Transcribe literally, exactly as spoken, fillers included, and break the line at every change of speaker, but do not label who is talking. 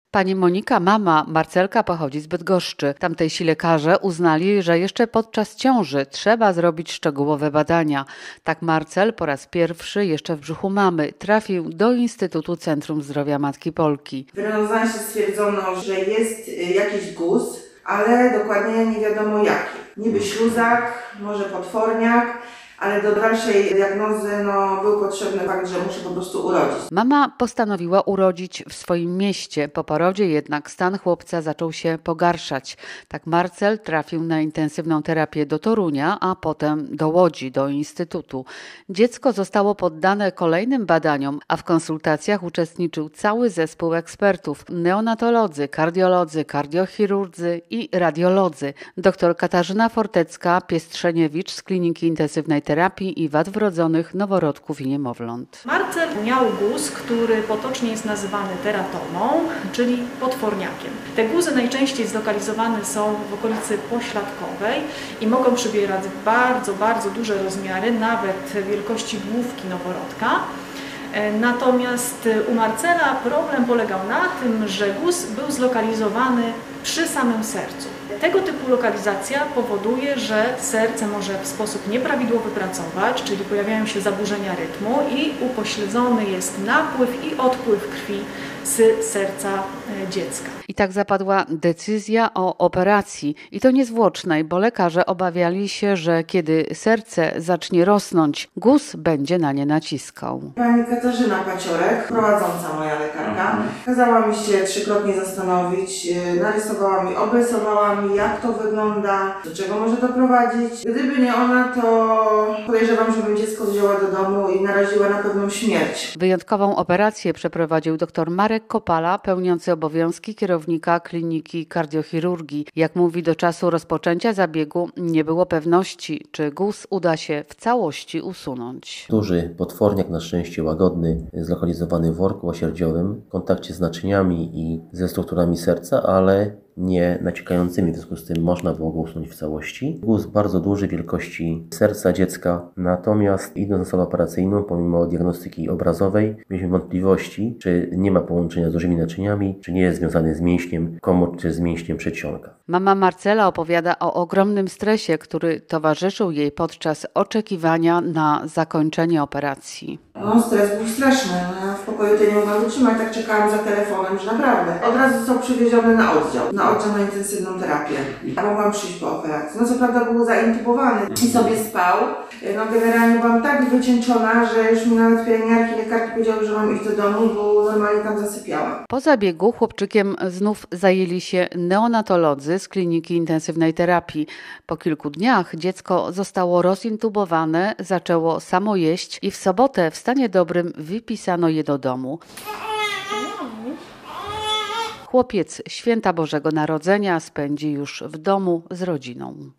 Pani Monika, mama Marcelka, pochodzi z Bydgoszczy. Tamtejsi lekarze uznali, że jeszcze podczas ciąży trzeba zrobić szczegółowe badania. Tak Marcel po raz pierwszy jeszcze w brzuchu mamy trafił do Instytutu Centrum Zdrowia Matki Polki.
W rezonansie stwierdzono, że jest jakiś guz, ale dokładnie nie wiadomo jaki. Niby śluzak, może potworniak, ale do dalszej diagnozy no, był potrzebny fakt, że muszę po prostu urodzić.
Mama postanowiła urodzić w swoim mieście. Po porodzie jednak stan chłopca zaczął się pogarszać. Tak Marcel trafił na intensywną terapię do Torunia, a potem do Łodzi, do Instytutu. Dziecko zostało poddane kolejnym badaniom, a w konsultacjach uczestniczył cały zespół ekspertów. Neonatolodzy, kardiolodzy, kardiochirurdzy i radiolodzy. Doktor Katarzyna Fortecka-Piestrzeniewicz z Kliniki Intensywnej Terapii i Wad Wrodzonych Noworodków i Niemowląt.
Marcel miał guz, który potocznie jest nazywany teratomą, czyli potworniakiem. Te guzy najczęściej zlokalizowane są w okolicy pośladkowej i mogą przybierać bardzo, bardzo duże rozmiary, nawet wielkości główki noworodka. Natomiast u Marcela problem polegał na tym, że guz był zlokalizowany przy samym sercu. Tego typu lokalizacja powoduje, że serce może w sposób nieprawidłowy pracować, czyli pojawiają się zaburzenia rytmu i upośledzony jest napływ i odpływ krwi z serca dziecka.
I tak zapadła decyzja o operacji i to niezwłocznej, bo lekarze obawiali się, że kiedy serce zacznie rosnąć, guz będzie na nie naciskał.
Pani Katarzyna Paciorek, prowadząca moja lekarka, kazała mi się trzykrotnie zastanowić, narysowała mi, obrysowała mi, jak to wygląda, do czego może doprowadzić. Gdyby nie ona, to podejrzewam, żebym dziecko wzięła do domu i naraziła na pewną śmierć.
Wyjątkową operację przeprowadził dr Marek Kopala, pełniący obowiązki kierownika Kliniki Kardiochirurgii. Jak mówi, do czasu rozpoczęcia zabiegu nie było pewności, czy guz uda się w całości usunąć.
Duży potworniak, na szczęście łagodny, zlokalizowany w worku łasierdziowym, w kontakcie z naczyniami i ze strukturami serca, ale nie naciekającymi, w związku z tym można było go usunąć w całości. Guz bardzo duży, wielkości serca dziecka, natomiast idąc na salę operacyjną, pomimo diagnostyki obrazowej, mieliśmy wątpliwości, czy nie ma połączenia z dużymi naczyniami, czy nie jest związany z mięśniem komór, czy z mięśniem przedsionka.
Mama Marcela opowiada o ogromnym stresie, który towarzyszył jej podczas oczekiwania na zakończenie operacji.
No, stres był straszny. Ja w pokoju to nie mogłam wytrzymać, tak czekałam za telefonem, że naprawdę. Od razu został przywieziony na oddział, na oddział na intensywną terapię. Mogłam przyjść po operacji. No co prawda był zaintubowany i sobie spał. No generalnie byłam tak wycieńczona, że już mi nawet pielęgniarki, lekarki powiedziały, że mam iść do domu, bo normalnie tam zasypiałam.
Po zabiegu chłopczykiem znów zajęli się neonatolodzy z Kliniki Intensywnej Terapii. Po kilku dniach dziecko zostało rozintubowane, zaczęło samo jeść i w sobotę w stanie dobrym wypisano je do domu. Chłopiec święta Bożego Narodzenia spędzi już w domu z rodziną.